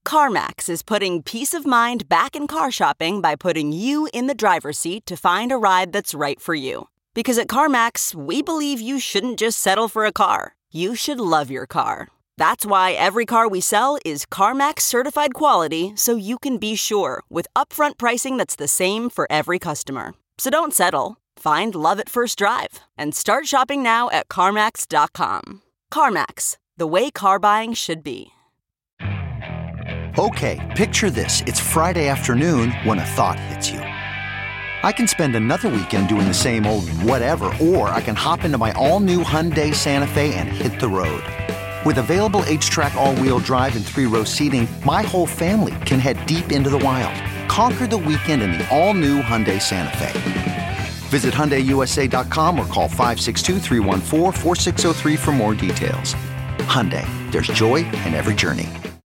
CarMax is putting peace of mind back in car shopping by putting you in the driver's seat to find a ride that's right for you. Because at CarMax, we believe you shouldn't just settle for a car. You should love your car. That's why every car we sell is CarMax certified quality, so you can be sure with upfront pricing that's the same for every customer. So don't settle. Find love at first drive and start shopping now at CarMax.com. CarMax, the way car buying should be. Okay, picture this. It's Friday afternoon when a thought hits you. I can spend another weekend doing the same old whatever, or I can hop into my all-new Hyundai Santa Fe and hit the road. With available H-Track all-wheel drive and 3-row seating, my whole family can head deep into the wild. Conquer the weekend in the all-new Hyundai Santa Fe. Visit HyundaiUSA.com or call 562-314-4603 for more details. Hyundai, there's joy in every journey.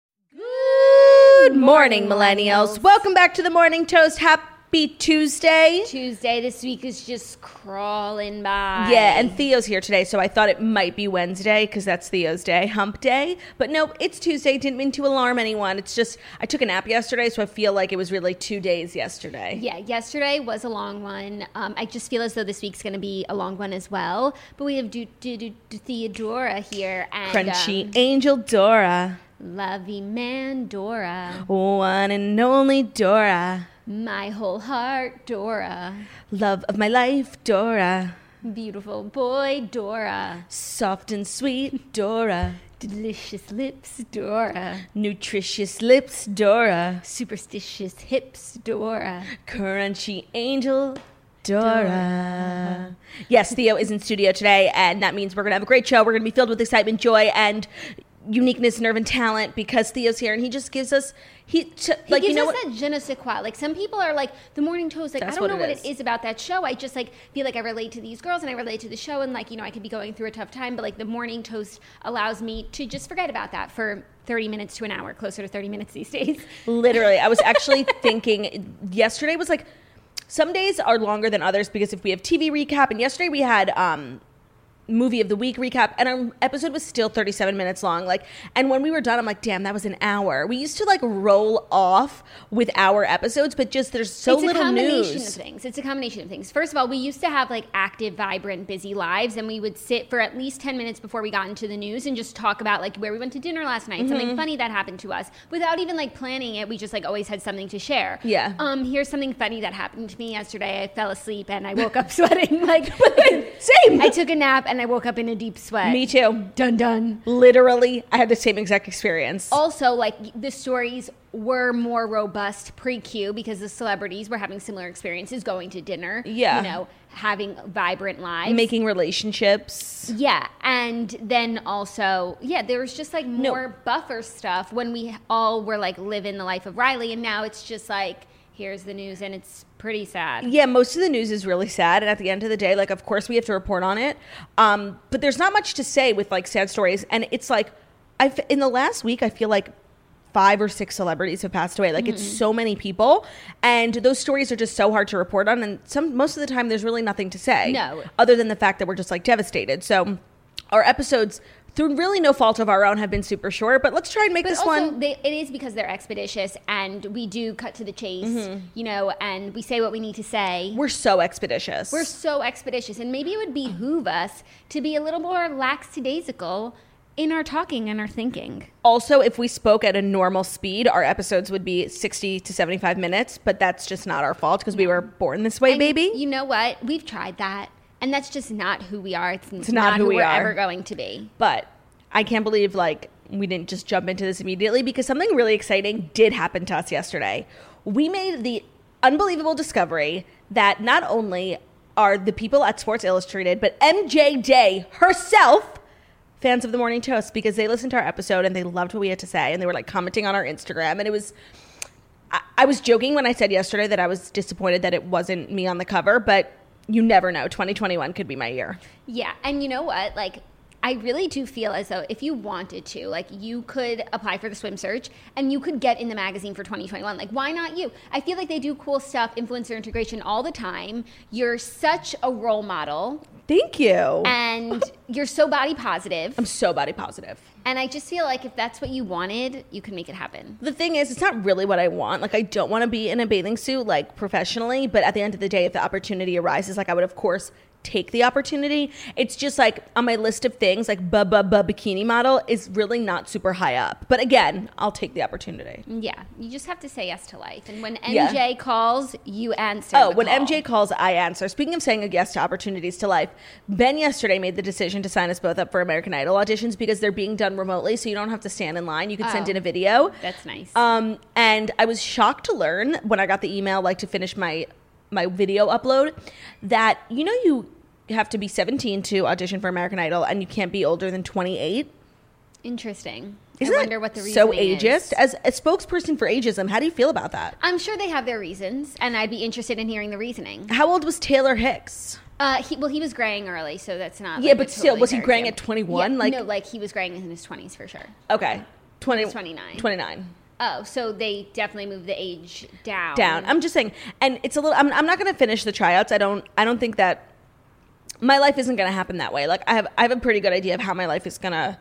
Good morning, millennials. Welcome back to the Morning Toast. Happy Tuesday. This week is just crawling by. Yeah, and Theo's here today, so I thought it might be Wednesday because that's Theo's day, hump day. But no, it's Tuesday. Didn't mean to alarm anyone. It's just I took a nap yesterday, so I feel like it was really 2 days yesterday. Yeah, yesterday was a long one. I just feel as though this week's going to be a long one as well. But we have Theodora here. And, Crunchy Angel Dora. Lovey man Dora. One and only Dora. My whole heart, Dora. Love of my life, Dora. Beautiful boy, Dora. Soft and sweet, Dora. Delicious lips, Dora. Nutritious lips, Dora. Superstitious hips, Dora. Crunchy angel, Dora. Yes, Theo is in studio today, and that means we're going to have a great show. We're going to be filled with excitement, joy, and uniqueness, nerve, and talent because Theo's here, and he just gives us he gives us that je ne sais quoi. Like, some people are like, the Morning Toast, like, I don't know what it is about that show. I just, like, feel like I relate to these girls and I relate to the show, and, like, you know, I could be going through a tough time, but, like, the Morning Toast allows me to just forget about that for 30 minutes to an hour, closer to 30 minutes these days. Literally. I was actually thinking yesterday was like, some days are longer than others because if we have TV recap, and yesterday we had movie of the week recap, and our episode was still 37 minutes long. Like, and when we were done, I'm like, damn, that was an hour. We used to like roll off with our episodes, but just there's so little news. It's a combination of things. First of all, we used to have like active, vibrant, busy lives, and we would sit for at least 10 minutes before we got into the news and just talk about like where we went to dinner last night, something funny that happened to us, without even like planning it. We just like always had something to share. Yeah. Here's something funny that happened to me yesterday. I fell asleep and I woke up sweating. Like, same. I took a nap and I woke up in a deep sweat. Me too. Dun. Literally, I had the same exact experience. Also, like, the stories were more robust pre-Q because the celebrities were having similar experiences, going to dinner. Yeah. You know, having vibrant lives. Making relationships. Yeah. And then also, yeah, there was just like more buffer stuff when we all were like living the life of Riley, and now it's just like, here's the news, and it's pretty sad. Yeah, most of the news is really sad, and at the end of the day, like, of course we have to report on it, but there's not much to say with like sad stories, and it's like in the last week I feel like 5 or 6 celebrities have passed away. Like, it's so many people, and those stories are just so hard to report on, and most of the time there's really nothing to say other than the fact that we're just like devastated. So our episodes, through really no fault of our own, have been super short, but let's try and make this one. It is because they're expeditious, and we do cut to the chase, you know, and we say what we need to say. We're so expeditious. And maybe it would behoove us to be a little more lackadaisical in our talking and our thinking. Also, if we spoke at a normal speed, our episodes would be 60 to 75 minutes, but that's just not our fault because we were born this way, baby. You know what? We've tried that. And that's just not who we are. It's not who we're ever going to be. But I can't believe, like, we didn't just jump into this immediately because something really exciting did happen to us yesterday. We made the unbelievable discovery that not only are the people at Sports Illustrated, but MJ Day herself fans of the Morning Toast, because they listened to our episode and they loved what we had to say, and they were, like, commenting on our Instagram. And it was... I was joking when I said yesterday that I was disappointed that it wasn't me on the cover, but you never know. 2021 could be my year. Yeah, and you know what? Like, I really do feel as though if you wanted to, like, you could apply for the Swim Search and you could get in the magazine for 2021. Like, why not you? I feel like they do cool stuff, influencer integration all the time. You're such a role model. Thank you. And you're so body positive. I'm so body positive. And I just feel like if that's what you wanted, you can make it happen. The thing is, it's not really what I want. Like, I don't want to be in a bathing suit, like, professionally. But at the end of the day, if the opportunity arises, like, I would, of course, take the opportunity. It's just like on my list of things, like bikini model is really not super high up. But again, I'll take the opportunity. Yeah, you just have to say yes to life. And when MJ calls, you answer. Oh, when MJ calls, I answer. Speaking of saying yes to opportunities to life, Ben yesterday made the decision to sign us both up for American Idol auditions because they're being done remotely, so you don't have to stand in line. You can send in a video. That's nice. And I was shocked to learn when I got the email, like, to finish my video upload, that, you know, you have to be 17 to audition for American Idol and you can't be older than 28. Interesting. Isn't I wonder what the reason is. So ageist? As a spokesperson for ageism, how do you feel about that? I'm sure they have their reasons, and I'd be interested in hearing the reasoning. How old was Taylor Hicks? He was graying early, so that's not. Yeah, but still, was he graying at 21? Yeah, no, like he was graying in his 20s for sure. Okay. 29. 29. Oh, so they definitely moved the age down. I'm just saying, and it's a little. I'm not going to finish the tryouts. I don't think that my life isn't going to happen that way. Like, I have a pretty good idea of how my life is going to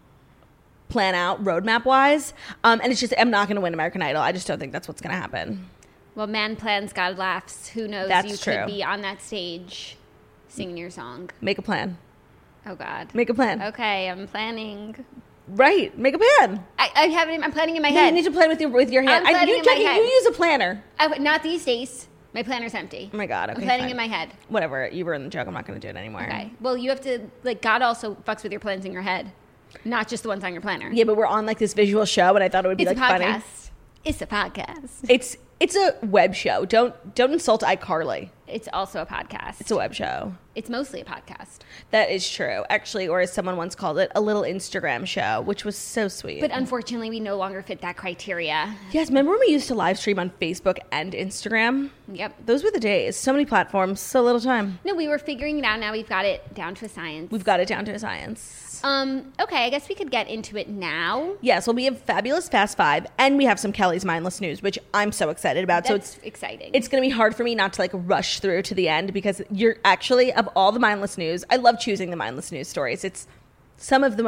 plan out roadmap wise. And it's just, I'm not going to win American Idol. I just don't think that's what's going to happen. Well, man plans, God laughs. Who knows? That's true. Could be on that stage singing your song. Make a plan. Oh God. Make a plan. Okay, I'm planning. Right, make a plan. I have it. I'm planning in my head. You need to plan with your hand. I'm planning in my head. You use a planner. Not these days. My planner's empty. Oh my God. Okay, I'm planning fine. in my head. Whatever. You were in the joke. I'm not going to do it anymore. Okay. Well, you have to, like, God also fucks with your plans in your head, not just the ones on your planner. Yeah, but we're on, like, this visual show, and I thought it would be, like, funny. It's a podcast. It's a web show. Don't insult iCarly. It's also a podcast. It's a web show. It's mostly a podcast. That is true. Actually, or as someone once called it, a little Instagram show, which was so sweet. But unfortunately, we no longer fit that criteria. Yes, remember when we used to live stream on Facebook and Instagram? Yep. Those were the days. So many platforms, so little time. No, we were figuring it out. Now we've got it down to a science. We've got it down to a science. Okay, I guess we could get into it now. Yes, well, we have fabulous Fast Five, and we have some Kelly's Mindless News, which I'm so excited about. That's so it's exciting. It's going to be hard for me not to, like, rush through to the end, because you're actually, of all the Mindless News, I love choosing the Mindless News stories. It's the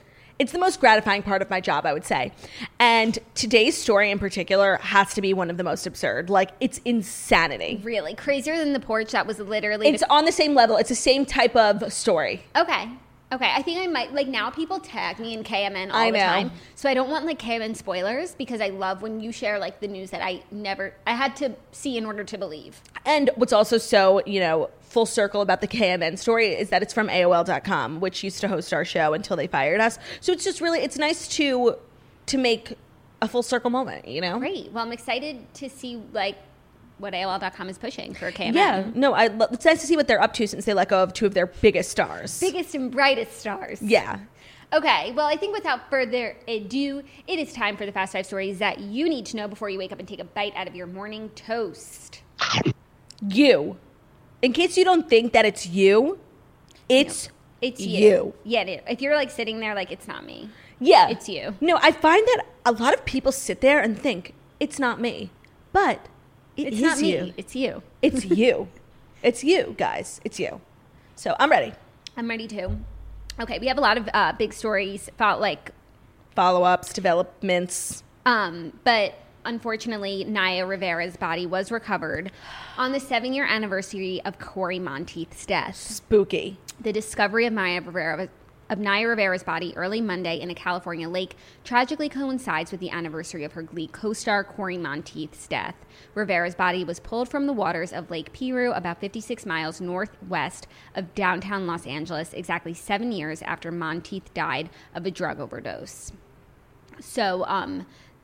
most gratifying part of my job, I would say. And today's story in particular has to be one of the most absurd. Like, it's insanity. Really? Crazier Than the Porch? That was literally... It's on the same level. It's the same type of story. Okay, I think I might, like, now people tag me in KMN all the time. So I don't want, like, KMN spoilers, because I love when you share, like, the news that I had to see in order to believe. And what's also so, full circle about the KMN story is that it's from AOL.com, which used to host our show until they fired us. So it's just really, it's nice to make a full circle moment, Great. Well, I'm excited to see, like, what AOL.com is pushing for KMN. Yeah, no, it's nice to see what they're up to since they let go of two of their biggest stars. Biggest and brightest stars. Yeah. Okay, well, I think without further ado, it is time for the Fast Five stories that you need to know before you wake up and take a bite out of your morning toast. You. In case you don't think that it's you, it's you. Yeah, if you're, like, sitting there, like, it's not me. Yeah. It's you. No, I find that a lot of people sit there and think, it's not me. But... It's not me. You. It's you. It's you. It's you, guys. It's you. So I'm ready. I'm ready too. Okay, we have a lot of big stories about, like, follow-ups, developments. But unfortunately, Naya Rivera's body was recovered on the 7-year anniversary of Corey Monteith's death. Spooky. The discovery of Naya Rivera's body early Monday in a California lake tragically coincides with the anniversary of her Glee co-star Corey Monteith's death. Rivera's body was pulled from the waters of Lake Piru, about 56 miles northwest of downtown Los Angeles, exactly 7 years after Monteith died of a drug overdose. So,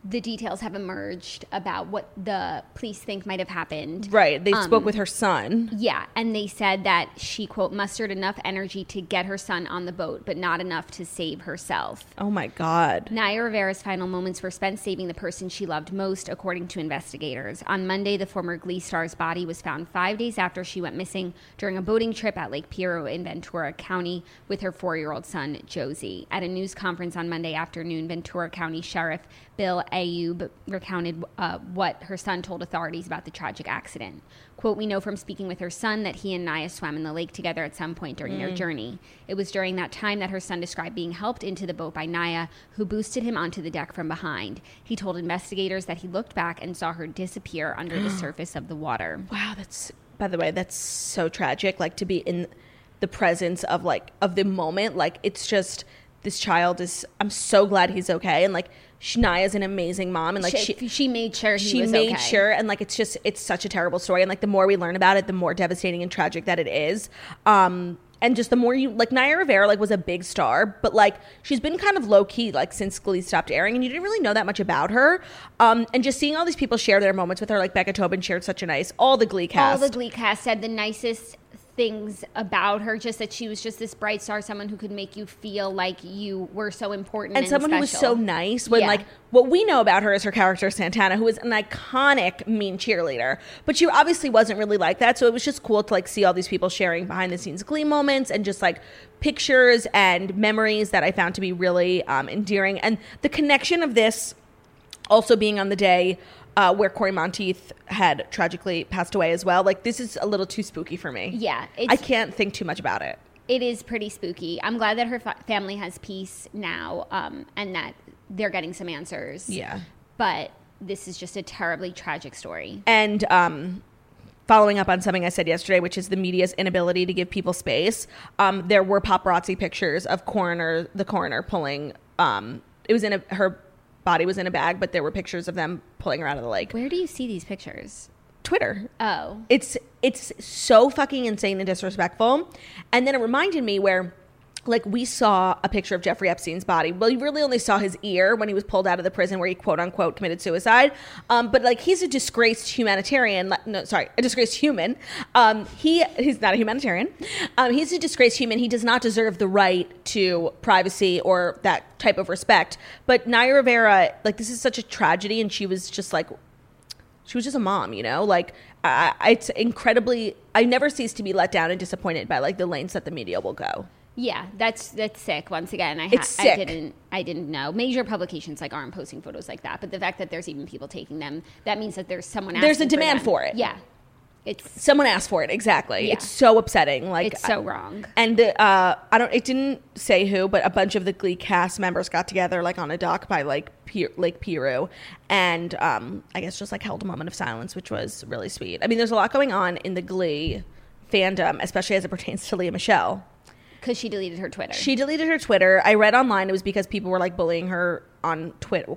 the details have emerged about what the police think might have happened. Right. They spoke with her son. Yeah. And they said that she, quote, mustered enough energy to get her son on the boat, but not enough to save herself. Oh, my God. Naya Rivera's final moments were spent saving the person she loved most, according to investigators. On Monday, the former Glee star's body was found 5 days after she went missing during a boating trip at Lake Piru in Ventura County with her 4-year-old son, Josie. At a news conference on Monday afternoon, Ventura County Sheriff Bill Ayub recounted what her son told authorities about the tragic accident. Quote, we know from speaking with her son that he and Naya swam in the lake together at some point during their journey. It was during that time that her son described being helped into the boat by Naya, who boosted him onto the deck from behind. He told investigators that he looked back and saw her disappear under the surface of the water. Wow, by the way, that's so tragic. Like, to be in the presence of the moment. Like, it's just, this child is, I'm so glad he's okay. And like, Naya's an amazing mom, and like she made sure he was okay. Sure, and like it's such a terrible story, and like the more we learn about it, the more devastating and tragic that it is. And just the more you like, Naya Rivera like was a big star, but like she's been kind of low key like since Glee stopped airing, and you didn't really know that much about her. And just seeing all these people share their moments with her, like Becca Tobin shared such a nice. All the Glee cast said the nicest things about her, just that she was just this bright star, someone who could make you feel like you were so important and someone special. Who was so nice. When like what we know about her is her character Santana, who is an iconic mean cheerleader, but she obviously wasn't really like that. So it was just cool to like see all these people sharing behind the scenes Glee moments and just like pictures and memories that I found to be really endearing. And the connection of this also being on the day where Corey Monteith had tragically passed away as well. Like, this is a little too spooky for me. Yeah. I can't think too much about it. It is pretty spooky. I'm glad that her family has peace now, and that they're getting some answers. Yeah. But this is just a terribly tragic story. And following up on something I said yesterday, which is the media's inability to give people space, there were paparazzi pictures of the coroner pulling, it was in her body was in a bag, but there were pictures of them pulling her out of the lake. Where do you see these pictures? Twitter. Oh. It's so fucking insane and disrespectful. And then it reminded me where, like, we saw a picture of Jeffrey Epstein's body. Well, you really only saw his ear when he was pulled out of the prison where he, quote unquote, committed suicide. But like, he's a disgraced humanitarian. No, sorry, a disgraced human. He's not a humanitarian. He's a disgraced human. He does not deserve the right to privacy or that type of respect. But Naya Rivera, like, this is such a tragedy, and she was just a mom, you know? Like, it's incredibly, I never cease to be let down and disappointed by like the lengths that the media will go. Yeah, that's sick. Once again, It's sick. I didn't know. Major publications like aren't posting photos like that, but the fact that there's even people taking them, that means that there's someone asking. There's a demand for it. Yeah, someone asked for it. Exactly. Yeah. It's so upsetting. Like, it's so wrong. And it didn't say who, but a bunch of the Glee cast members got together like on a dock by like Lake Piru, and I guess just like held a moment of silence, which was really sweet. I mean, there's a lot going on in the Glee fandom, especially as it pertains to Lea Michele. Because she deleted her Twitter. She deleted her Twitter. I read online it was because people were like bullying her on Twitter.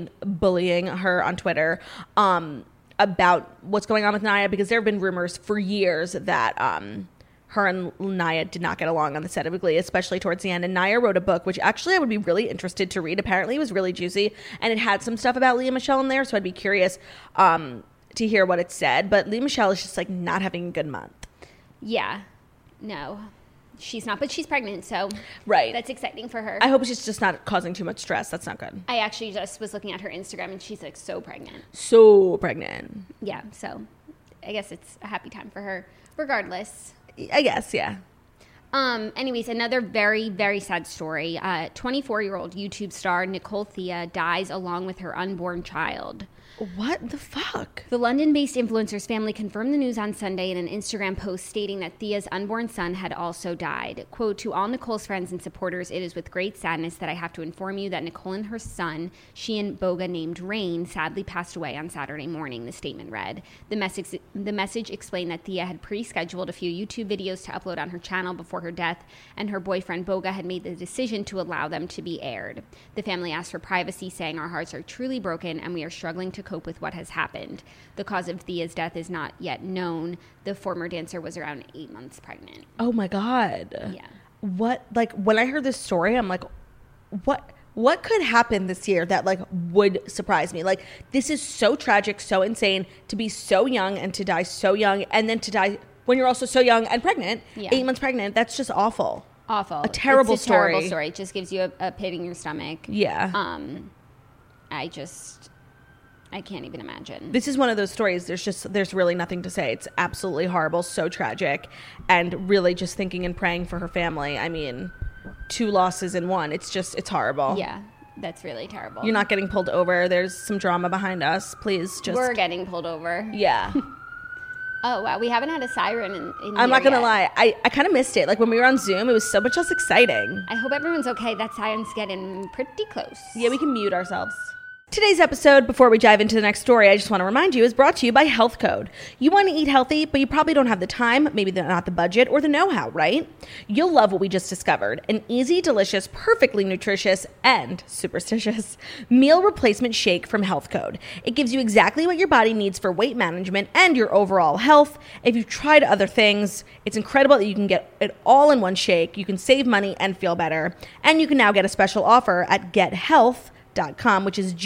About what's going on with Naya, because there have been rumors for years that her and Naya did not get along on the set of Glee, especially towards the end. And Naya wrote a book, which actually I would be really interested to read. Apparently it was really juicy, and it had some stuff about Lea Michele in there, so I'd be curious to hear what it said. But Lea Michele is just like not having a good month. Yeah. No. She's not, but she's pregnant, so right. That's exciting for her. I hope she's just not causing too much stress. That's not good. I actually just was looking at her Instagram, and she's like so pregnant. So pregnant. Yeah, so I guess it's a happy time for her, regardless. I guess, yeah. Anyways, another very, very sad story. 24-year-old YouTube star Nicole Thea dies along with her unborn child. What the fuck? The London-based influencer's family confirmed the news on Sunday in an Instagram post stating that Thea's unborn son had also died. Quote, to all Nicole's friends and supporters, it is with great sadness that I have to inform you that Nicole and her son, Sheehan Boga named Rain, sadly passed away on Saturday morning, the statement read. The message explained that Thea had pre-scheduled a few YouTube videos to upload on her channel before her death, and her boyfriend Boga had made the decision to allow them to be aired. The family asked for privacy, saying, our hearts are truly broken and we are struggling to cope with what has happened. The cause of Thea's death is not yet known. The former dancer was around 8 months pregnant. Oh my God. Yeah. What, like, when I heard this story, I'm like, what what could happen this year that like would surprise me? Like, this is so tragic, so insane to be so young and to die so young, and then to die when you're also so young and pregnant, 8 months pregnant. That's just awful. Awful. A terrible story. Terrible story. It just gives you a pit in your stomach. Yeah. I can't even imagine. This is one of those stories. There's really nothing to say. It's absolutely horrible, so tragic, and really just thinking and praying for her family. I mean, 2 losses in one. It's horrible. Yeah, that's really terrible. You're not getting pulled over. There's some drama behind us. Please just. We're getting pulled over. Yeah. Oh, wow. We haven't had a siren in I'm not going to lie. I kind of missed it. Like, when we were on Zoom, it was so much less exciting. I hope everyone's okay. That siren's getting pretty close. Yeah, we can mute ourselves. Today's episode, before we dive into the next story, I just want to remind you, is brought to you by Health Code. You want to eat healthy, but you probably don't have the time, maybe not the budget, or the know-how, right? You'll love what we just discovered. An easy, delicious, perfectly nutritious, and superstitious meal replacement shake from Health Code. It gives you exactly what your body needs for weight management and your overall health. If you've tried other things, it's incredible that you can get it all in one shake. You can save money and feel better. And you can now get a special offer at GetHealth.com, which is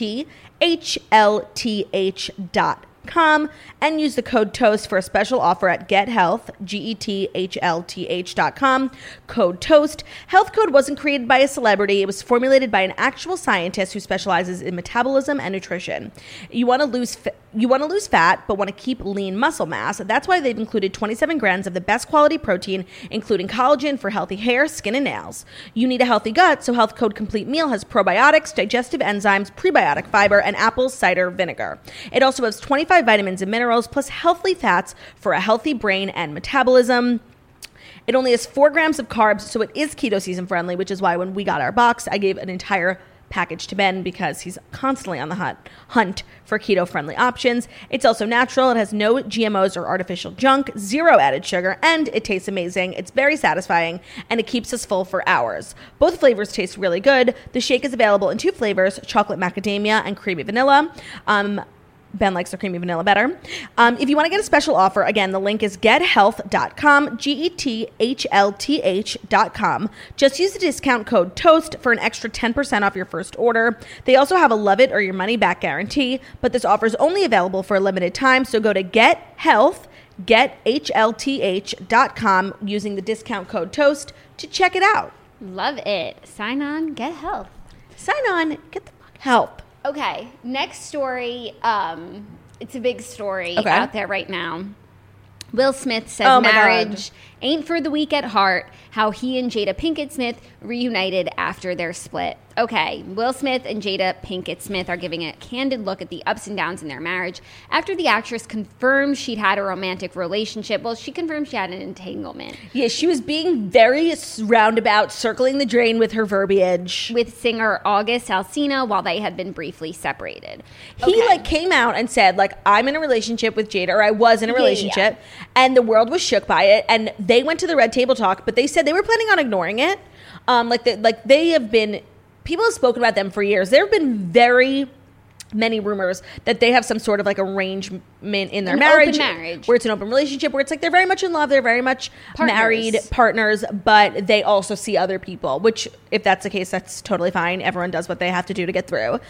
GetHLTH.com, and use the code TOAST for a special offer at GetHealth, GetHLTH.com, code TOAST. Health Code wasn't created by a celebrity. It was formulated by an actual scientist who specializes in metabolism and nutrition. You want to lose fat, but want to keep lean muscle mass. That's why they've included 27 grams of the best quality protein, including collagen for healthy hair, skin, and nails. You need a healthy gut, so Health Code Complete Meal has probiotics, digestive enzymes, prebiotic fiber, and apple cider vinegar. It also has 25 vitamins and minerals, plus healthy fats for a healthy brain and metabolism. It only has 4 grams of carbs, so it is keto season friendly, which is why when we got our box, I gave an entire package to Ben because he's constantly on the hunt for keto-friendly options. It's also natural. It has no GMOs or artificial junk, 0 added sugar, and it tastes amazing. It's very satisfying, and it keeps us full for hours. Both flavors taste really good. The shake is available in 2 flavors, chocolate macadamia and creamy vanilla. Ben likes the creamy vanilla better. If you want to get a special offer, again, the link is gethealth.com, GetHLTH.com. Just use the discount code TOAST for an extra 10% off your first order. They also have a love it or your money back guarantee, but this offer is only available for a limited time, so go to GetHLTH.com using the discount code TOAST to check it out. Love it. Sign on, get health. Sign on, get the fuck help. Okay, next story. It's a big story out there right now. Will Smith says marriage ain't for the weak at heart. How he and Jada Pinkett Smith reunited after their split. Okay, Will Smith and Jada Pinkett Smith are giving a candid look at the ups and downs in their marriage after the actress confirmed she'd had a romantic relationship. Well, she confirmed she had an entanglement. Yeah, she was being very roundabout, circling the drain with her verbiage. With singer August Alsina while they had been briefly separated. He came out and said, I'm in a relationship with Jada, or I was in a relationship, and the world was shook by it, and they went to the Red Table Talk, but they said they were planning on ignoring it. They have been... People have spoken about them for years. There have been very many rumors that they have some sort of arrangement in their marriage, where it's an open relationship, where it's they're very much in love, they're very much married partners, but they also see other people, which if that's the case, that's totally fine. Everyone does what they have to do to get through.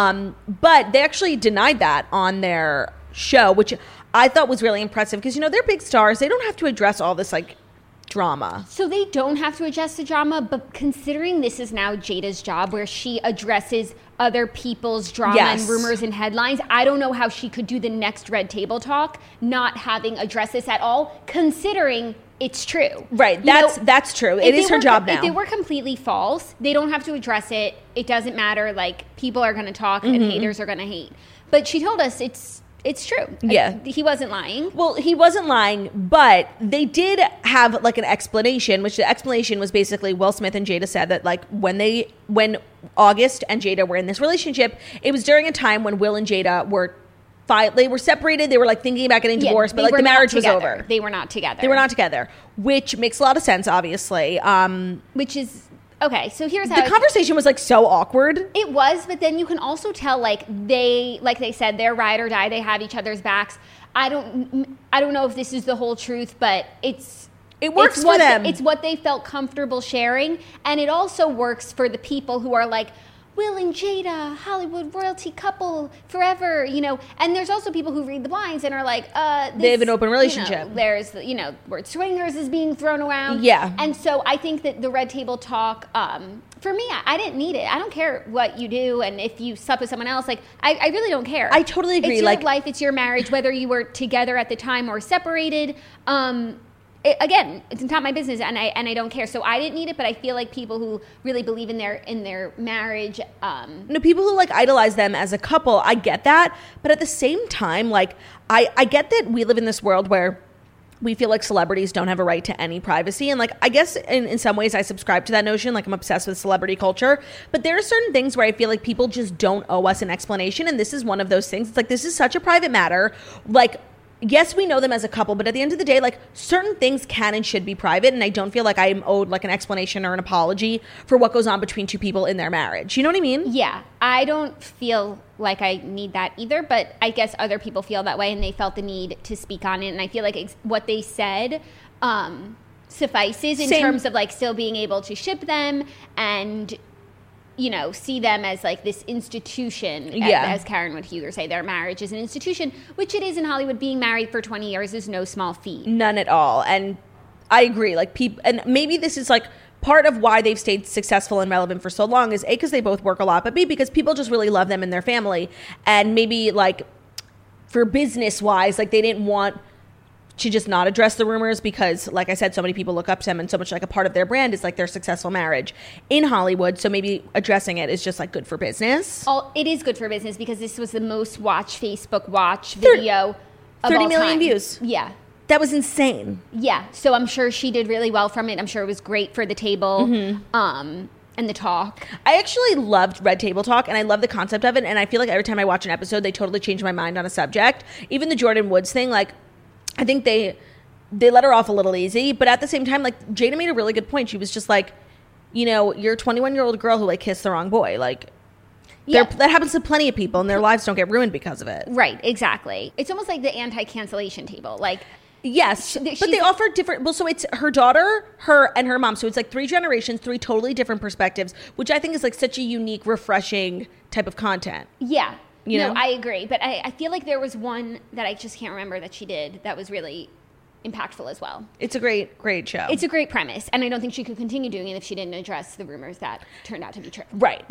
But they actually denied that on their show, which I thought was really impressive because, they're big stars. They don't have to address all this drama. So they don't have to address the drama, but considering this is now Jada's job where she addresses other people's drama and rumors and headlines, I don't know how she could do the next Red Table Talk not having addressed this at all, considering it's true. Right. That's true. It is her job now. If they were completely false, they don't have to address it. It doesn't matter. People are going to talk and haters are going to hate. But she told us it's true. Yeah. He wasn't lying. Well, he wasn't lying, but they did have an explanation, which the explanation was basically Will Smith and Jada said that when August and Jada were in this relationship, it was during a time when Will and Jada were they were separated. They were thinking about getting divorced, but the marriage was over. They were not together. They were not together, which makes a lot of sense, obviously. Which is... Okay, so here's how the conversation was so awkward. It was, but then you can also tell they said they're ride or die. They have each other's backs. I don't know if this is the whole truth, but it It works for them. It's what they felt comfortable sharing. And it also works for the people who are like, Will and Jada, Hollywood royalty couple forever, you know. And there's also people who read the blinds and are like, they have an open relationship. You know, there's, you know, word swingers is being thrown around. Yeah. And so I think that the Red Table Talk, for me, I didn't need it. I don't care what you do, and if you slept with someone else, like, I really don't care. I totally agree. It's your life, it's your marriage, whether you were together at the time or separated. Again, it's not my business, and I don't care. So I didn't need it, but I feel like people who really believe in their marriage, no, people who like idolize them as a couple, I get that, but at the same time, like I get that we live in this world where we feel like celebrities don't have a right to any privacy, and like I guess in some ways I subscribe to that notion. Like I'm obsessed with celebrity culture, but there are certain things where I feel like people just don't owe us an explanation, and this is one of those things. It's like, this is such a private matter. Like, yes, we know them as a couple, but at the end of the day, like, certain things can and should be private, and I don't feel like I'm owed like an explanation or an apology for what goes on between two people in their marriage. You know what I mean? Yeah, I don't feel like I need that either, but I guess other people feel that way, and they felt the need to speak on it, and I feel like what they said suffices in terms of like still being able to ship them and, you know, see them as like this institution, as Karen would Huger say, their marriage is an institution, which it is in Hollywood. Being married for 20 years is no small feat. None at all. And I agree. Like, people, and maybe this is like part of why they've stayed successful and relevant for so long is A, because they both work a lot, but B, because people just really love them and their family. And maybe like for business wise, like they didn't want to just not address the rumors because, like I said, so many people look up to them, and so much like a part of their brand is like their successful marriage in Hollywood. So maybe addressing it is just like good for business. It is good for business because this was the most watched Facebook video of 30 all million time. views. Yeah. That was insane. Yeah. So I'm sure she did really well from it. I'm sure it was great for the table. And the talk. I actually loved Red Table Talk, and I love the concept of it. And I feel like every time I watch an episode, they totally change my mind on a subject. Even the Jordyn Woods thing, like, I think they let her off a little easy, but at the same time, like, Jada made a really good point. She was just like, you know, you're a 21-year-old girl who like kissed the wrong boy. Like, that happens to plenty of people, and their lives don't get ruined because of it. Right, exactly. It's almost like the anti-cancellation table. Like, yes, but they offer different. Well, so it's her daughter, her, and her mom. So it's like 3 generations, 3 totally different perspectives, which I think is like such a unique, refreshing type of content. Yeah. You know? I agree. But I feel like there was one that I just can't remember that she did that was really impactful as well. It's a great, great show. It's a great premise. And I don't think she could continue doing it if she didn't address the rumors that turned out to be true. Right.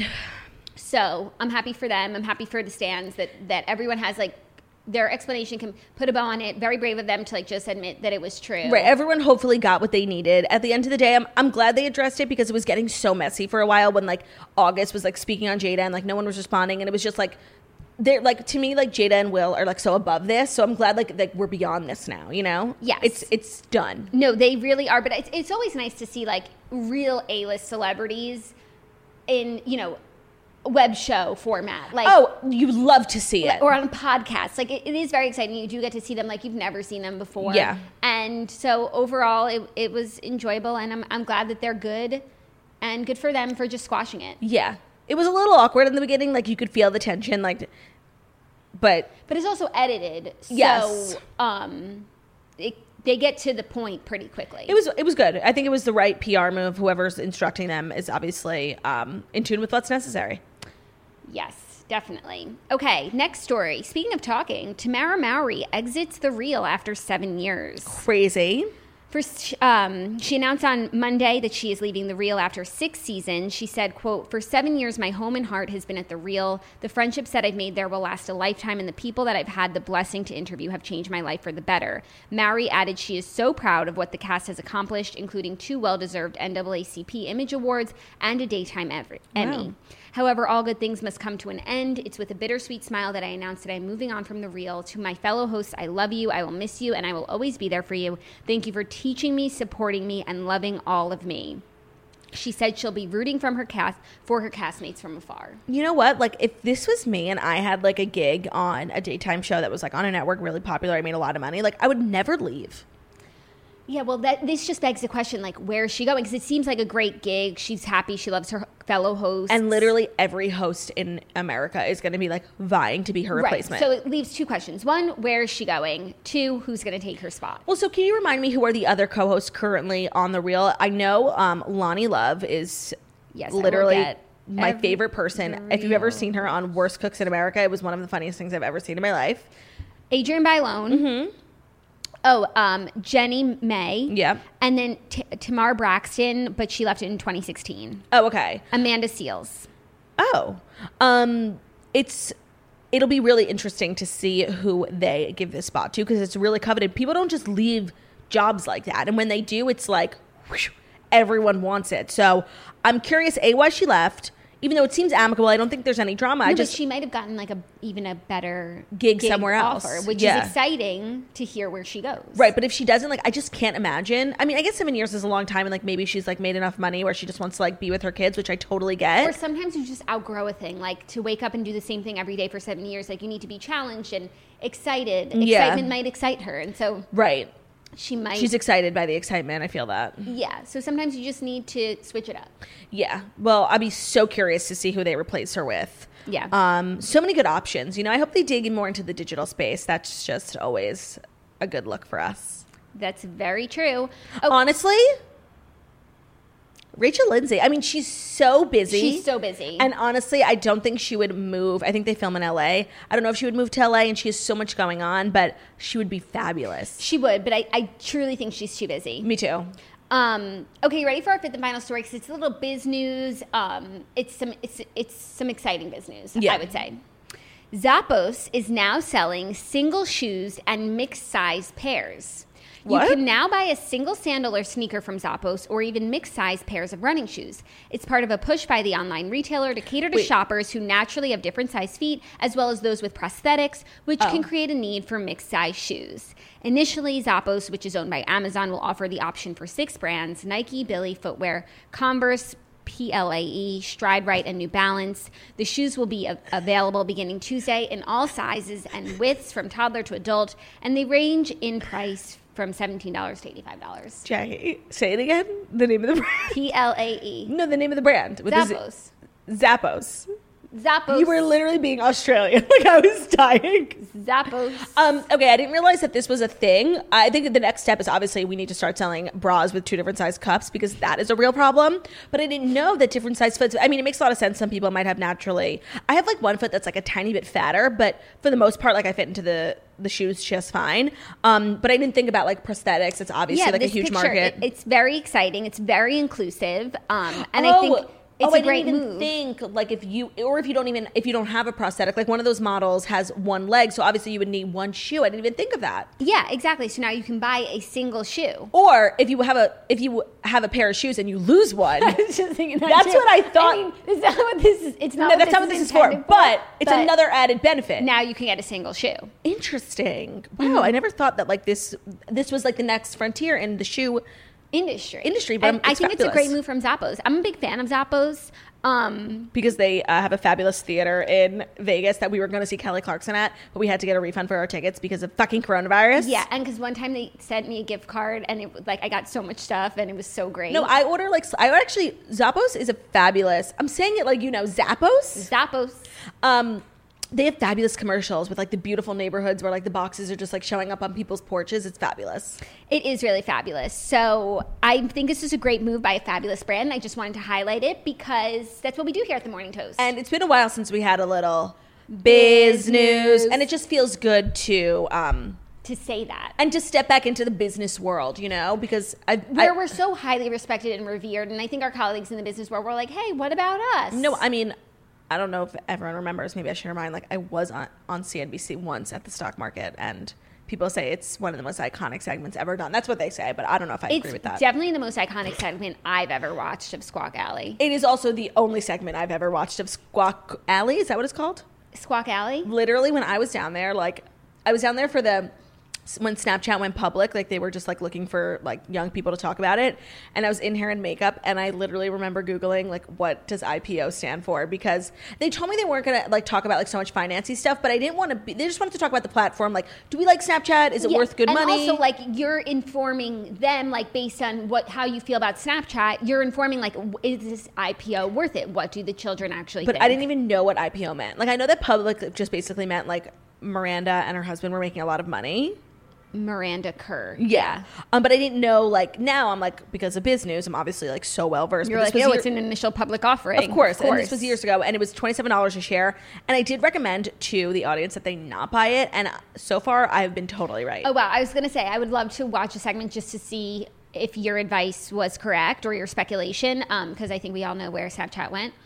So I'm happy for them. I'm happy for the stands that everyone has like their explanation, can put a bow on it. Very brave of them to like just admit that it was true. Right. Everyone hopefully got what they needed. At the end of the day, I'm glad they addressed it because it was getting so messy for a while when like August was like speaking on Jada and like no one was responding, and it was just like, they're like, to me, like Jada and Will are like so above this, so I'm glad like we're beyond this now, you know? Yes, it's done. No, they really are. But it's always nice to see like real A-list celebrities in, you know, web show format. Like, oh, you love to see it, or on podcasts. Like it is very exciting. You do get to see them like you've never seen them before. Yeah, and so overall, it was enjoyable, and I'm glad that they're good, and good for them for just squashing it. Yeah. It was a little awkward in the beginning, like you could feel the tension, like, but it's also edited, yes. So they get to the point pretty quickly. It was good. I think it was the right PR move. Whoever's instructing them is obviously in tune with what's necessary. Yes, definitely. Okay, next story. Speaking of talking, Tamara Mowry exits The Real after 7 years. Crazy. First, she announced on Monday that she is leaving The Real after 6 seasons. She said, quote, "For 7 years, my home and heart has been at The Real. The friendships that I've made there will last a lifetime, and the people that I've had the blessing to interview have changed my life for the better." Mowry added she is so proud of what the cast has accomplished, including 2 well-deserved NAACP Image Awards and a Daytime Emmy. Wow. However, all good things must come to an end. It's with a bittersweet smile that I announced that I'm moving on from The Real. To my fellow hosts, I love you, I will miss you, and I will always be there for you. Thank you for teaching me, supporting me, and loving all of me. She said she'll be rooting for her castmates from afar. You know what? Like, if this was me and I had like a gig on a daytime show that was like on a network really popular, I made a lot of money, like I would never leave. Yeah, well, this just begs the question, like, where is she going? Because it seems like a great gig. She's happy. She loves her fellow hosts. And literally every host in America is going to be, like, vying to be her replacement. So it leaves two questions. One, where is she going? Two, who's going to take her spot? Well, so can you remind me who are the other co-hosts currently on The Real? I know Lonnie Love is literally my favorite person. If you've ever seen her on Worst Cooks in America, it was one of the funniest things I've ever seen in my life. Adrienne Bailon. Mm-hmm. Oh, Jenny May. Yeah. And then Tamar Braxton, but she left in 2016. Oh, okay. Amanda Seales. Oh. It'll be really interesting to see who they give this spot to, because it's really coveted. People don't just leave jobs like that. And when they do, it's like, whoosh, everyone wants it. So I'm curious, why she left. Even though it seems amicable, I don't think there's any drama. But she might have gotten like even a better gig somewhere else, offer, which is exciting to hear where she goes. Right, but if she doesn't, like, I just can't imagine. I mean, I guess 7 years is a long time, and like maybe she's like made enough money where she just wants to like be with her kids, which I totally get. Or sometimes you just outgrow a thing, like to wake up and do the same thing every day for 7 years. Like you need to be challenged and excited. Excitement might excite her, and so right. She's excited by the excitement. I feel that. Yeah. So sometimes you just need to switch it up. Yeah. Well, I'll be so curious to see who they replace her with. Yeah. So many good options. You know, I hope they dig more into the digital space. That's just always a good look for us. That's very true. Oh, honestly, Rachel Lindsay. I mean, she's so busy. She's so busy. And honestly, I don't think she would move. I think they film in LA. I don't know if she would move to LA, and she has so much going on, but she would be fabulous. She would, but I truly think she's too busy. Me too. Okay, you ready for our fifth and final story? Because it's a little biz news. It's some exciting biz news, I would say. Zappos is now selling single shoes and mixed size pairs. What? You can now buy a single sandal or sneaker from Zappos, or even mixed-size pairs of running shoes. It's part of a push by the online retailer to cater to shoppers who naturally have different size feet, as well as those with prosthetics, which can create a need for mixed-size shoes. Initially, Zappos, which is owned by Amazon, will offer the option for 6 brands: Nike, Billy Footwear, Converse, PLAE, Stride Rite, and New Balance. The shoes will be available beginning Tuesday in all sizes and widths from toddler to adult, and they range in price from $17 to $85. Jackie, say it again. The name of the brand. PLAE. No, the name of the brand. Zappos. Zappos. Zappos. You were literally being Australian. Like, I was dying. Zappos. Okay, I didn't realize that this was a thing. I think that the next step is obviously we need to start selling bras with 2 different size cups, because that is a real problem. But I didn't know that different size foots, I mean, it makes a lot of sense. Some people might have naturally. I have like one foot that's like a tiny bit fatter, but for the most part, like I fit into the shoes just fine. But I didn't think about like prosthetics. It's obviously like a huge market. It's very exciting. It's very inclusive. And I think it's a great move. I didn't even think, like, if you don't have a prosthetic, like one of those models has one leg, so obviously you would need one shoe. I didn't even think of that. Yeah, exactly. So now you can buy a single shoe. Or if you have a pair of shoes and you lose one. I was just thinking that's what I thought. I mean, is that what this is? It's not. No, that's not what this is for. But it's another added benefit. Now you can get a single shoe. Interesting. Wow, I never thought that like this was like the next frontier in the shoe industry, but I think it's a great move from Zappos. I'm a big fan of Zappos. Because they have a fabulous theater in Vegas that we were going to see Kelly Clarkson at, but we had to get a refund for our tickets because of fucking coronavirus. Yeah, and because one time they sent me a gift card, and it was like I got so much stuff, and it was so great. No, Zappos is a fabulous. I'm saying it like Zappos. Zappos. They have fabulous commercials with like the beautiful neighborhoods where like the boxes are just like showing up on people's porches. It's fabulous. It is really fabulous. So I think this is a great move by a fabulous brand. I just wanted to highlight it because that's what we do here at the Morning Toast. And it's been a while since we had a little biz news, and it just feels good to say that and to step back into the business world, because we're so highly respected and revered, and I think our colleagues in the business world were like, hey, what about us? No, I mean, I don't know if everyone remembers. Maybe I should remind. Like, I was on CNBC once at the stock market, and people say it's one of the most iconic segments ever done. That's what they say, but I don't know if I agree with that. It's definitely the most iconic segment I've ever watched of Squawk Alley. It is also the only segment I've ever watched of Squawk Alley. Is that what it's called? Squawk Alley? Literally, when I was down there, like, I was down there for the when Snapchat went public, like they were just like looking for like young people to talk about it. And I was in hair and makeup, and I literally remember Googling like, what does IPO stand for? Because they told me they weren't going to like talk about like so much financy stuff, but I didn't want to be, they just wanted to talk about the platform. Like, do we like Snapchat? Is it worth good money? And also like you're informing them like based on how you feel about Snapchat, you're informing like, is this IPO worth it? What do the children actually think? But I didn't even know what IPO meant. Like I know that public just basically meant like Miranda and her husband were making a lot of money. Miranda Kerr. Yeah. But I didn't know, like, now I'm like, because of biz news, I'm obviously like so well versed. You're like, it's an initial public offering. Of course. And this was years ago, and it was $27 a share. And I did recommend to the audience that they not buy it. And so far, I've been totally right. Oh, wow. I was going to say, I would love to watch a segment just to see if your advice was correct or your speculation, because I think we all know where Snapchat went.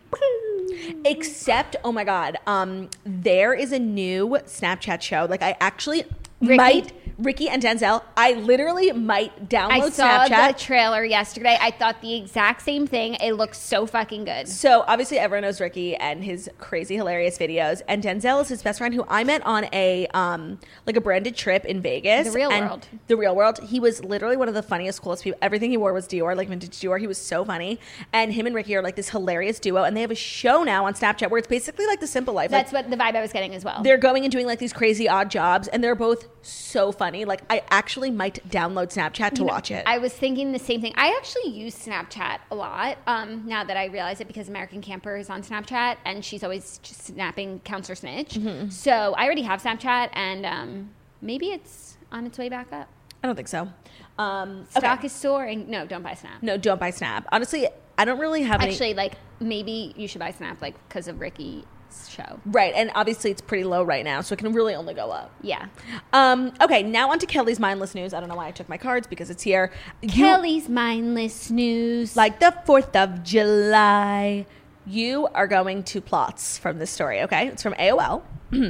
Except, oh my God, there is a new Snapchat show. Like I actually Ricky and Denzel, I literally might download Snapchat. I saw the trailer yesterday. I thought the exact same thing. It looks so fucking good. So obviously everyone knows Ricky and his crazy hilarious videos, and Denzel is his best friend who I met on a like a branded trip in Vegas. The Real World. He was literally one of the funniest, coolest people. Everything he wore was Dior, like vintage Dior. He was so funny. And him and Ricky are like this hilarious duo, and they have a show now on Snapchat where it's basically like The Simple Life. That's what the vibe I was getting as well. They're going and doing like these crazy odd jobs, and they're both so funny. Like I actually might download Snapchat to watch it. I was thinking the same thing. I actually use Snapchat a lot now that I realize it, because American Camper is on Snapchat and she's always just snapping counts her snitch. Mm-hmm. So I already have Snapchat, and maybe it's on its way back up. I don't think so. Stock is soaring. No, don't buy Snap. No, don't buy Snap. Honestly, I don't really have Actually, like maybe you should buy Snap like because of Ricky. Show. Right, and obviously it's pretty low right now, so it can really only go up. Yeah. Okay, now on to Kelly's mindless news. I don't know why I took my cards because it's here. Kelly's mindless news. Like the 4th of July. You are going to plots from this story, okay? It's from AOL.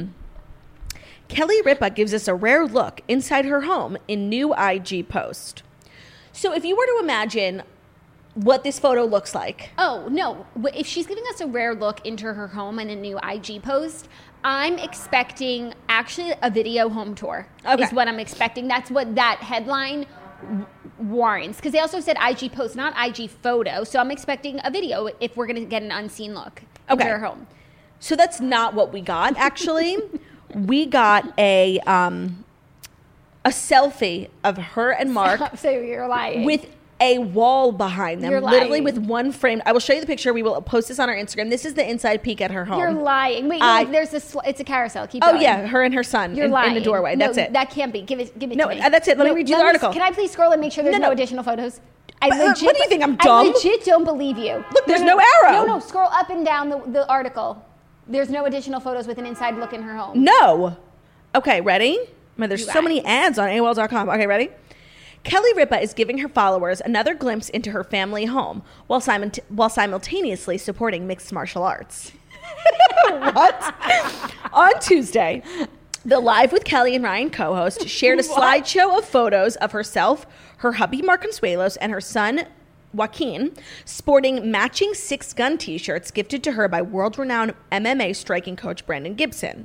Kelly Ripa gives us a rare look inside her home in new IG post. So if you were to imagine what this photo looks like. Oh, no. If she's giving us a rare look into her home in a new IG post, I'm expecting actually a video home tour is what I'm expecting. That's what that headline warrants. Because they also said IG post, not IG photo. So I'm expecting a video if we're going to get an unseen look into her home. So that's not what we got, actually. We got a selfie of her and Mark. So you're lying. With a wall behind them, literally with one frame. I will show you the picture. We will post this on our Instagram. This is the inside peek at her home. You're lying. Wait, there's it's a carousel. Keep going. Oh yeah, her and her son in the doorway. No, that's it. That can't be. Give it to me. No, that's it. Let me read you the article. Can I please scroll and make sure there's no additional photos? What do you think? I'm dumb? I legit don't believe you. Look, there's no arrow. No, scroll up and down the article. There's no additional photos with an inside look in her home. No. Okay, ready? Man, there's so many ads on AOL.com. Okay, ready? Kelly Ripa is giving her followers another glimpse into her family home while simultaneously supporting mixed martial arts. What? On Tuesday, the Live with Kelly and Ryan co-host shared a slideshow of photos of herself, her hubby Mark Consuelos, and her son Joaquin sporting matching Six Gun t-shirts gifted to her by world-renowned MMA striking coach Brandon Gibson.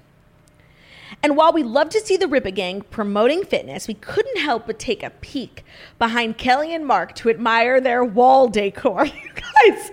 And while we love to see the Ripa gang promoting fitness, we couldn't help but take a peek behind Kelly and Mark to admire their wall decor. You guys,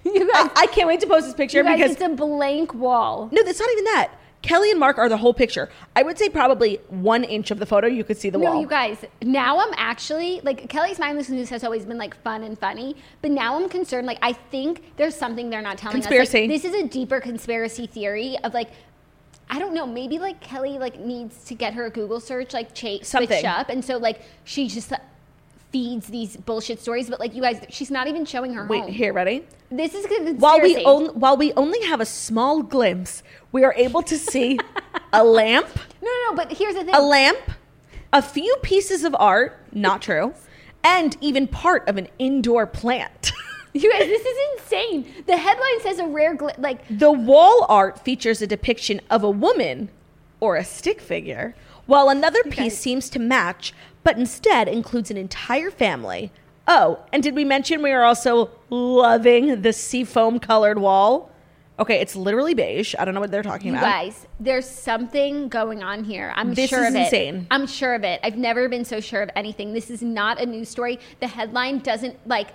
I can't wait to post this picture because it's a blank wall. No, that's not even that. Kelly and Mark are the whole picture. I would say probably 1 inch of the photo you could see the wall. No, you guys, now I'm actually, like, Kelly's mindless news has always been, like, fun and funny, but now I'm concerned, like, I think there's something they're not telling us. Conspiracy. Like, this is a deeper conspiracy theory of, like, I don't know, maybe, like, Kelly, like, needs to get her a Google search, like, switched up, and so, like, she just feeds these bullshit stories, but, like, you guys, she's not even showing her home. Wait, here, ready? This is a conspiracy. While we only have a small glimpse, we are able to see a lamp. No, but here's the thing. A lamp, a few pieces of art, not true, and even part of an indoor plant. You guys, this is insane. The headline says a rare like... The wall art features a depiction of a woman or a stick figure, while another piece seems to match, but instead includes an entire family. Oh, and did we mention we are also loving the seafoam colored wall? Okay, it's literally beige. I don't know what they're talking about. Guys, there's something going on here. This sure is of it. insane. I'm sure of it. I've never been so sure of anything. This is not a news story. The headline doesn't, like,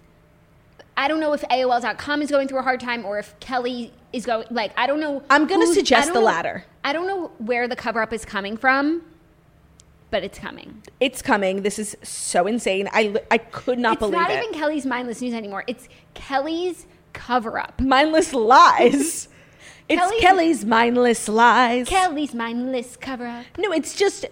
I don't know if AOL.com is going through a hard time or if Kelly is going, like, I don't know. I'm going to suggest the latter. I don't know where the cover-up is coming from, but it's coming. It's coming. This is so insane. I could not believe it. It's not even Kelly's mindless news anymore. It's Kelly's cover-up. Mindless lies. It's Kelly's mindless lies. Kelly's mindless cover-up. No, it's just,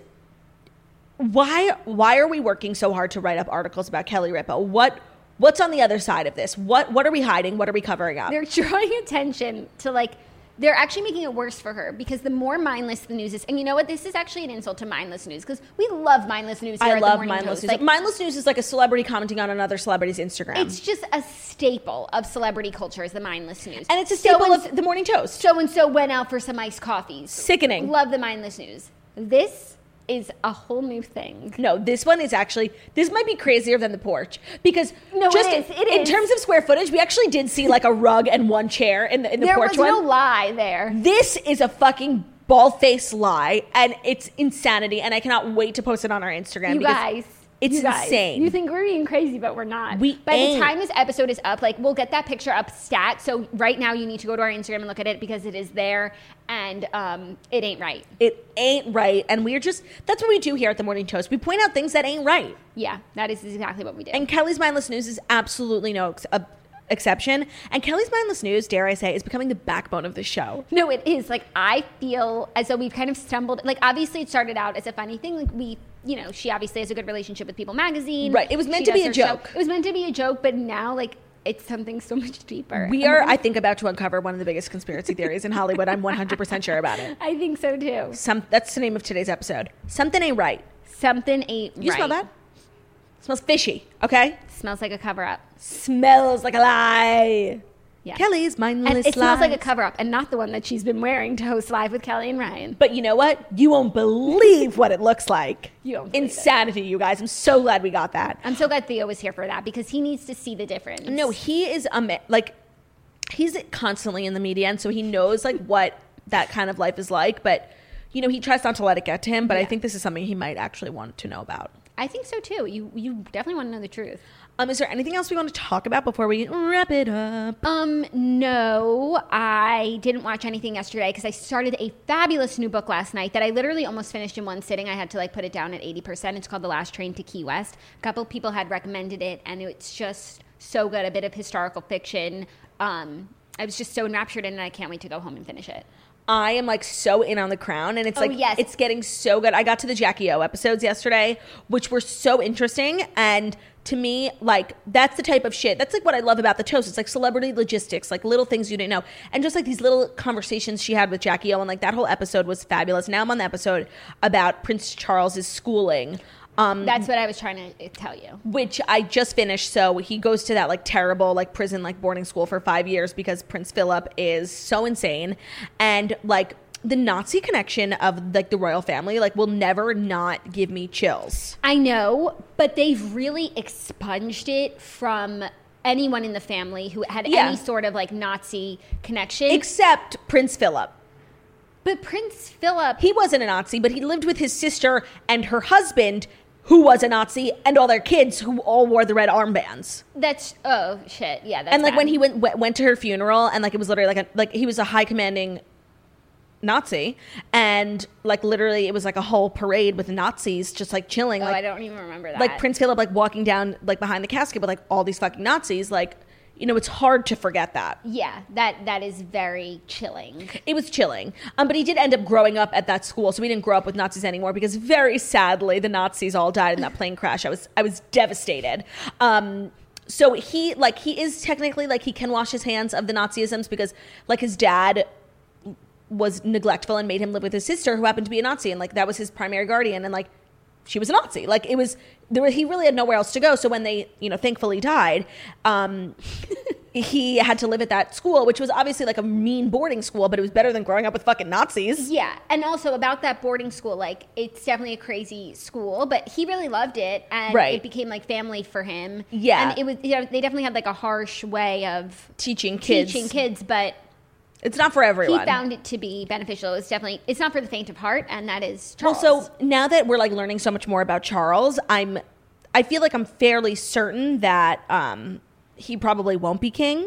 why are we working so hard to write up articles about Kelly Ripa? What's on the other side of this? What are we hiding? What are we covering up? They're drawing attention to, like, they're actually making it worse for her because the more mindless the news is, and you know what? This is actually an insult to mindless news because we love mindless news here at the Morning mindless Toast. news. Like, mindless news is like a celebrity commenting on another celebrity's Instagram. It's just a staple of celebrity culture is the mindless news. And it's a staple of the Morning Toast. So-and-so went out for some iced coffees. Sickening. Love the mindless news. This is a whole new thing. No, this one is actually, this might be crazier than the porch because it is. In terms of square footage, we actually did see like a rug and one chair in the porch one. There was no lie there. This is a fucking bald-faced lie and it's insanity and I cannot wait to post it on our Instagram. You guys. It's insane. You think we're being crazy, but we're not. By the time this episode is up, like, we'll get that picture up stat. So right now you need to go to our Instagram and look at it because it is there and it ain't right. It ain't right. And that's what we do here at the Morning Toast. We point out things that ain't right. Yeah, that is exactly what we do. And Kelly's Mindless News is absolutely no exception. And Kelly's Mindless News, dare I say, is becoming the backbone of the show. No, it is. Like, I feel as though we've kind of stumbled. Like, obviously it started out as a funny thing. Like, she obviously has a good relationship with People Magazine. Right. It was meant to be a joke. It was meant to be a joke, but now, like, it's something so much deeper. We are, I think, about to uncover one of the biggest conspiracy theories in Hollywood. I'm 100% sure about it. I think so, too. That's the name of today's episode. Something ain't right. Something ain't right. You smell that? It smells fishy, okay? Smells like a cover-up. Smells like a lie. Yeah. Kelly's Mindless And it smells like a cover-up and not the one that she's been wearing to host Live with Kelly and Ryan. But you know what? You won't believe what it looks like. You won't believe Insanity, you guys. I'm so glad we got that. I'm so glad Theo was here for that because he needs to see the difference. No, he is, he's constantly in the media and so he knows, like, what that kind of life is like. But, he tries not to let it get to him. But I think this is something he might actually want to know about. I think so, too. You definitely want to know the truth. Is there anything else we want to talk about before we wrap it up? No, I didn't watch anything yesterday because I started a fabulous new book last night that I literally almost finished in one sitting. I had to put it down at 80%. It's called The Last Train to Key West. A couple people had recommended it and it's just so good. A bit of historical fiction. I was just so enraptured in it. I can't wait to go home and finish it. I am so in on The Crown and it's yes. It's getting so good. I got to the Jackie O episodes yesterday, which were so interesting. And to me, that's the type of shit. That's what I love about the Toast. It's celebrity logistics, little things you didn't know. And just these little conversations she had with Jackie O and that whole episode was fabulous. Now I'm on the episode about Prince Charles's schooling. That's what I was trying to tell you. Which I just finished. So he goes to that terrible prison boarding school for 5 years because Prince Philip is so insane. And the Nazi connection of the royal family will never not give me chills. I know, but they've really expunged it from anyone in the family who had any sort of Nazi connection. Except Prince Philip. But Prince Philip... He wasn't a Nazi, but he lived with his sister and her husband, who was a Nazi, and all their kids who all wore the red armbands. That's... Oh, shit. Yeah, that's And bad. when he went to her funeral, and it was literally he was a high commanding Nazi, and literally it was a whole parade with Nazis just chilling. I don't even remember that. Prince Philip walking down behind the casket with all these fucking Nazis. It's hard to forget that. Yeah, that is very chilling. It was chilling. But he did end up growing up at that school, so we didn't grow up with Nazis anymore because very sadly the Nazis all died in that plane crash. I was devastated. So he is technically he can wash his hands of the Nazisms because his dad was neglectful and made him live with his sister who happened to be a Nazi, and that was his primary guardian, and she was a Nazi. He really had nowhere else to go. So when they, thankfully died, he had to live at that school, which was obviously a mean boarding school, but it was better than growing up with fucking Nazis. Yeah. And also about that boarding school, it's definitely a crazy school, but he really loved it. And it became family for him. Yeah. And it was, they definitely had a harsh way of teaching kids, but It's not for everyone. He found it to be beneficial. It's not for the faint of heart, and that is Charles. Well, so now that we're like learning so much more about Charles, I feel like I'm fairly certain that he probably won't be king.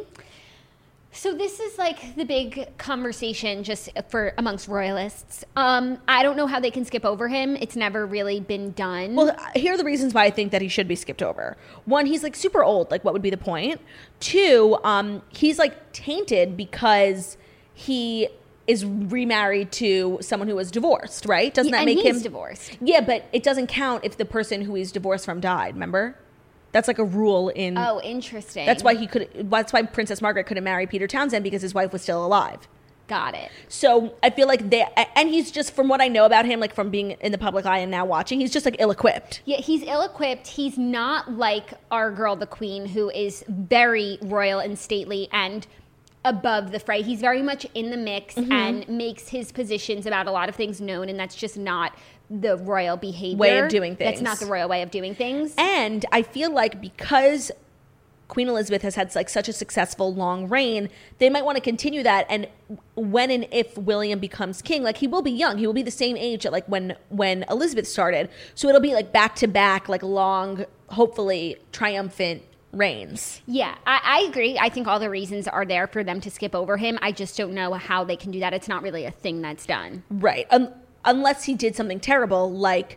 So this is like the big conversation just for amongst royalists. I don't know how they can skip over him. It's never really been done. Well, here are the reasons why I think that he should be skipped over. One, he's like super old. Like, what would be the point? Two, he's like tainted because he is remarried to someone who was divorced, right? Doesn't that make him divorced? Yeah, but it doesn't count if the person who he's divorced from died. Remember? That's like a rule in. Oh, interesting. That's why That's why Princess Margaret couldn't marry Peter Townsend, because his wife was still alive. Got it. So I feel like and he's just, from what I know about him, like from being in the public eye and now watching, he's just like ill-equipped. Yeah, he's ill-equipped. He's not like our girl, the Queen, who is very royal and stately and above the fray. He's very much in the mix and makes his positions about a lot of things known, and that's just not the royal behavior. Way of doing things. That's not the royal way of doing things. And I feel like because Queen Elizabeth has had like such a successful long reign, they might want to continue that. And when and if William becomes king, like he will be young, he will be the same age at like when Elizabeth started. So it'll be like back to back, like long, hopefully triumphant reigns. Yeah, I agree. I think all the reasons are there for them to skip over him. I just don't know how they can do that. It's not really a thing that's done. Right. Unless he did something terrible, like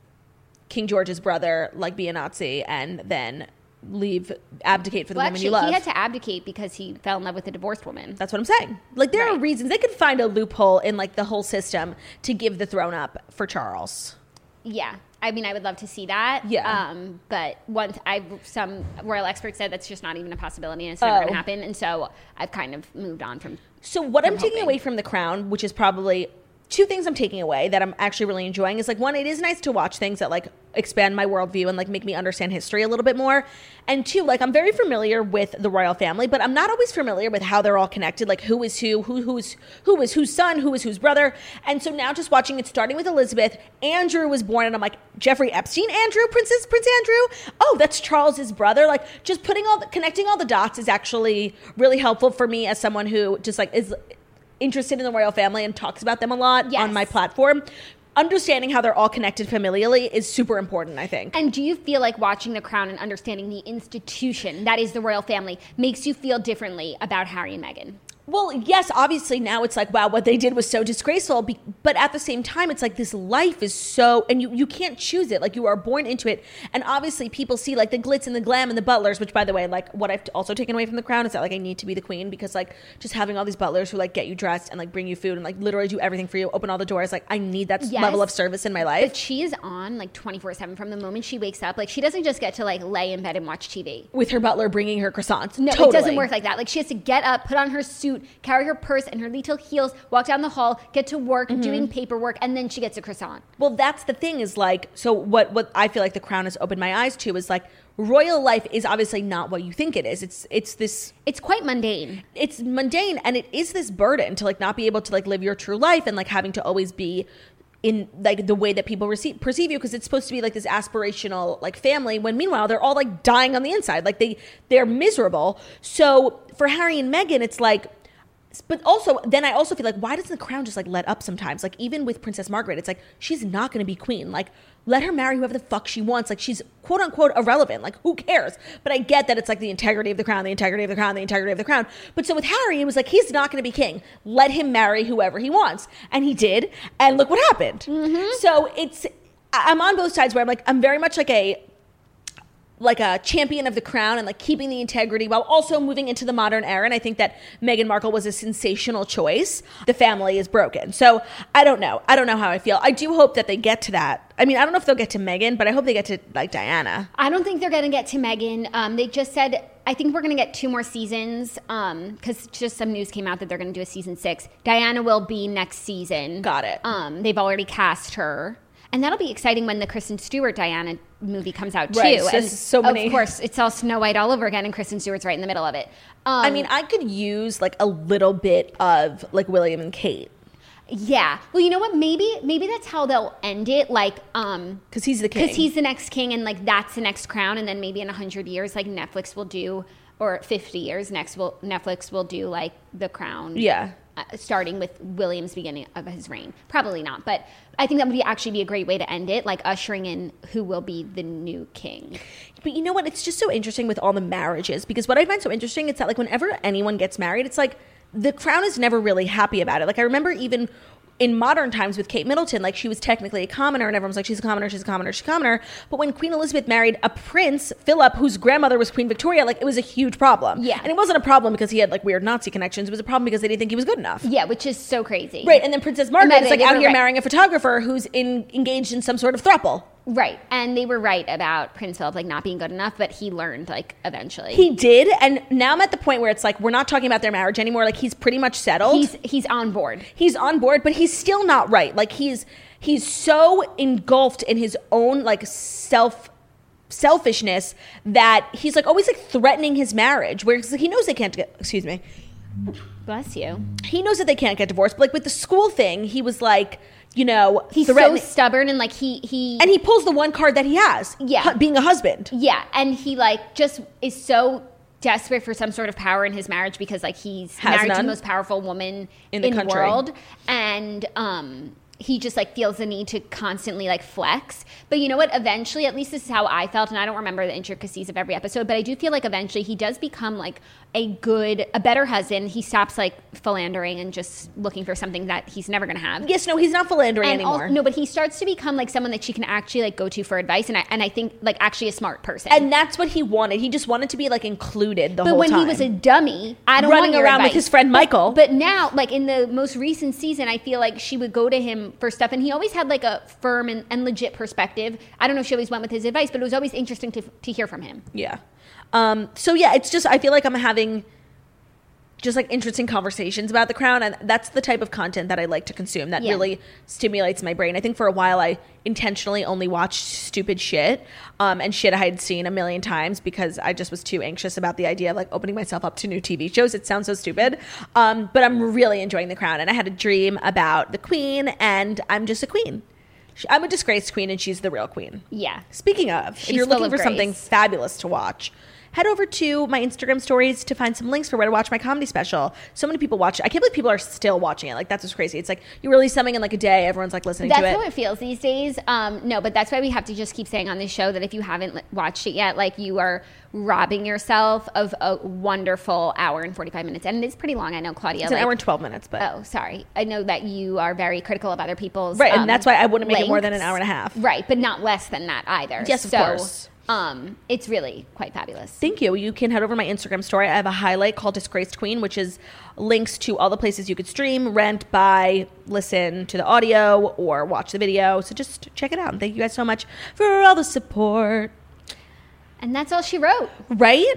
King George's brother, like be a Nazi and then abdicate for the woman you love. He had to abdicate because he fell in love with a divorced woman. That's what I'm saying. Like there are reasons. They could find a loophole in like the whole system to give the throne up for Charles. Yeah. I mean, I would love to see that. Yeah. But some royal experts said that's just not even a possibility and it's never going to happen. And so I've kind of moved on from. So what I'm taking away from The Crown, which is probably two things I'm taking away that I'm actually really enjoying, is like, one, it is nice to watch things that like expand my worldview and like make me understand history a little bit more. And two, like I'm very familiar with the royal family, but I'm not always familiar with how they're all connected, like who is who is whose son, who is whose brother. And so now just watching it, starting with Elizabeth, Andrew was born and I'm like, Jeffrey Epstein, Prince Andrew? Oh, that's Charles's brother. Like just connecting all the dots is actually really helpful for me as someone who just like is interested in the royal family and talks about them a lot on my platform. Understanding how they're all connected familially is super important, I think. And do you feel like watching The Crown and understanding the institution that is the royal family makes you feel differently about Harry and Meghan? Well, yes, obviously now it's like, wow, what they did was so disgraceful. But at the same time, it's like this life is so, and you can't choose it. Like you are born into it. And obviously people see like the glitz and the glam and the butlers, which by the way, like what I've also taken away from The Crown is that like I need to be the queen, because like just having all these butlers who like get you dressed and like bring you food and like literally do everything for you, open all the doors. Like I need that level of service in my life. But she is on like 24/7 from the moment she wakes up. Like she doesn't just get to like lay in bed and watch TV. With her butler bringing her croissants. No, It doesn't work like that. Like she has to get up, put on her suit, carry her purse and her little heels, walk down the hall, get to work, doing paperwork, and then she gets a croissant. Well, that's the thing is like, so what I feel like The Crown has opened my eyes to is like, royal life is obviously not what you think it is. It's quite mundane. It's mundane, and it is this burden to like not be able to like live your true life and like having to always be in like the way that people perceive you, because it's supposed to be like this aspirational like family, when meanwhile they're all like dying on the inside. Like they're miserable. So for Harry and Meghan, it's like, but also, then I also feel like, why doesn't The Crown just like let up sometimes? Like even with Princess Margaret, it's like, she's not going to be queen. Like let her marry whoever the fuck she wants. Like she's quote unquote irrelevant. Like who cares? But I get that it's like the integrity of the crown, the integrity of the crown, the integrity of the crown. But so with Harry, it was like, he's not going to be king. Let him marry whoever he wants. And he did. And look what happened. So I'm on both sides where I'm like, I'm very much like a champion of the crown and like keeping the integrity while also moving into the modern era. And I think that Meghan Markle was a sensational choice. The family is broken. So I don't know how I feel. I do hope that they get to that. I mean, I don't know if they'll get to Meghan, but I hope they get to like Diana. I don't think they're going to get to Meghan. They just said, I think we're going to get 2 more seasons because just some news came out that they're going to do a season 6. Diana will be next season. Got it. They've already cast her. And that'll be exciting when the Kristen Stewart Diana movie comes out too. Right, and so many. Of course, it's all Snow White all over again, and Kristen Stewart's right in the middle of it. I mean, I could use like a little bit of like William and Kate. Yeah. Well, you know what? Maybe that's how they'll end it. Like, because he's the king. Because he's the next king, and like that's the next crown. And then maybe in 100 years, like Netflix will do or 50 years, Netflix will do like The Crown. Yeah. Starting with William's beginning of his reign. Probably not, but I think that would actually be a great way to end it, like ushering in who will be the new king. But you know what? It's just so interesting with all the marriages, because what I find so interesting is that like whenever anyone gets married, it's like the Crown is never really happy about it. Like I remember even in modern times with Kate Middleton, like she was technically a commoner and everyone was like, she's a commoner, she's a commoner, she's a commoner. But when Queen Elizabeth married a prince, Philip, whose grandmother was Queen Victoria, like it was a huge problem. Yeah. And it wasn't a problem because he had like weird Nazi connections. It was a problem because they didn't think he was good enough. Yeah, which is so crazy. Right. And then Princess Margaret is like out here marrying a photographer who's engaged in some sort of throuple. Right. And they were right about Prince Philip like not being good enough, but he learned like eventually. He did. And now I'm at the point where it's like we're not talking about their marriage anymore. Like he's pretty much settled. He's on board. He's on board, but he's still not right. Like he's so engulfed in his own like selfishness that he's like always like threatening his marriage, where he knows they can't get, excuse me. Bless you. He knows that they can't get divorced, but like with the school thing, he was like, you know, he's so stubborn and like he and he pulls the one card that he has, being a husband. Yeah, and he like just is so desperate for some sort of power in his marriage because like he's married to the most powerful woman in the world, and he just like feels the need to constantly like flex. But you know what? Eventually, at least this is how I felt, and I don't remember the intricacies of every episode, but I do feel like eventually he does become like a better husband. He stops like philandering and just looking for something that he's never going to have. Yes, no, he's not philandering anymore. No, but he starts to become like someone that she can actually like go to for advice, and I think like actually a smart person. And that's what he wanted. He just wanted to be like included the whole time. But when he was a dummy, I don't running want your around advice. with his friend Michael. But now, like in the most recent season, I feel like she would go to him for stuff, and he always had like a firm and legit perspective. I don't know if she always went with his advice, but it was always interesting to hear from him. Yeah. So yeah, it's just, I feel like I'm having just like interesting conversations about The Crown, and that's the type of content that I like to consume that really stimulates my brain. I think for a while I intentionally only watched stupid shit and shit I had seen a million times because I just was too anxious about the idea of like opening myself up to new TV shows. It sounds so stupid, but I'm really enjoying The Crown, and I had a dream about the Queen, and I'm just a queen. I'm a disgraced queen, and she's the real queen. Yeah. Speaking of, if you're looking for something fabulous to watch, head over to my Instagram stories to find some links for where to watch my comedy special. So many people watch it. I can't believe people are still watching it. Like, that's what's crazy. It's like you release something in like a day, everyone's like listening to it. That's how it feels these days. No, but that's why we have to just keep saying on this show that if you haven't watched it yet, like you are robbing yourself of a wonderful hour and 45 minutes. And it is pretty long. I know, Claudia. It's an hour and 12 minutes, but. Oh, sorry. I know that you are very critical of other people's. Right, and that's why I wouldn't make it more than an hour and a half. Right, but not less than that either. Yes, of course. It's really quite fabulous. Thank you. You can head over to my Instagram story. I have a highlight called Disgraced Queen, which is links to all the places you could stream, rent, buy, listen to the audio, or watch the video. So just check it out. And thank you guys so much for all the support. And that's all she wrote. Right?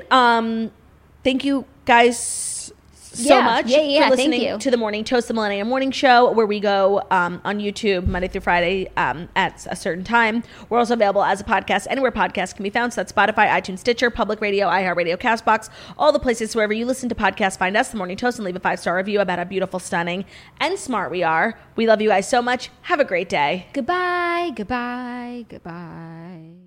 Thank you guys so much for listening to the Morning Toast, the Millennium Morning Show, where we go on YouTube Monday through Friday at a certain time. We're also available as a podcast anywhere podcasts can be found. So that's Spotify, iTunes, Stitcher, Public Radio, iHeartRadio, CastBox, all the places wherever you listen to podcasts. Find us, The Morning Toast, and leave a 5-star review about how beautiful, stunning, and smart we are. We love you guys so much. Have a great day. Goodbye, goodbye, goodbye.